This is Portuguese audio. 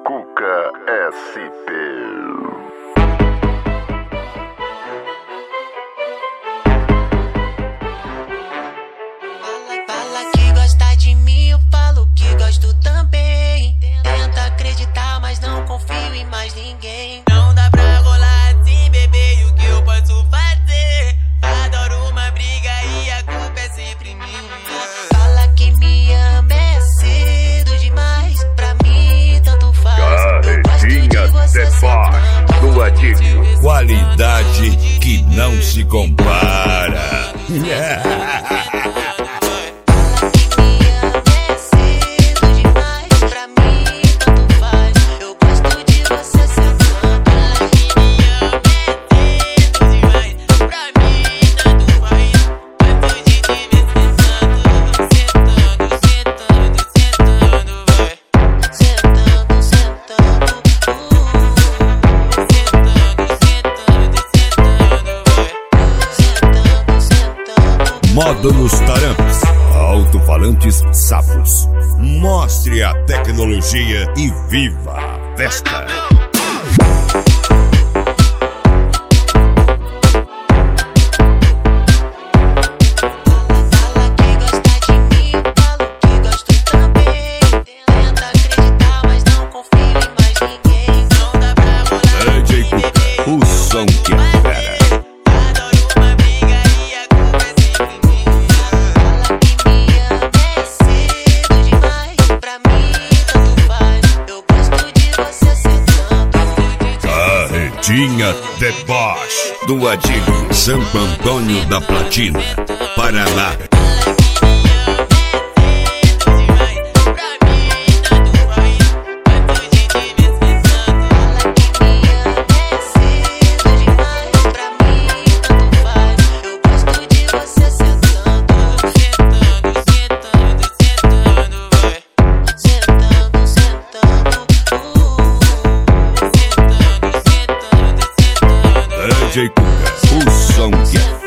Cuca SP. Fala que gosta de mim, eu falo que gosto também. Tenta acreditar, mas não confio em mais ninguém. Não dá pra rolar assim, bebê, e o que eu posso fazer? Adoro uma briga e a culpa é sempre minha. Fala que me ama, é cedo demais. Pra mim, tanto faz. Carretinha debaixo do ladinho. Qualidade que não se compara. Módulos Tarampes, alto-falantes sapos. Mostre a tecnologia e viva a festa. DJ Cuca, o som que é fera. Carretinha debaixo do Adilho, Santo Antônio da Platina, Paraná. DJ Cuca, o som que é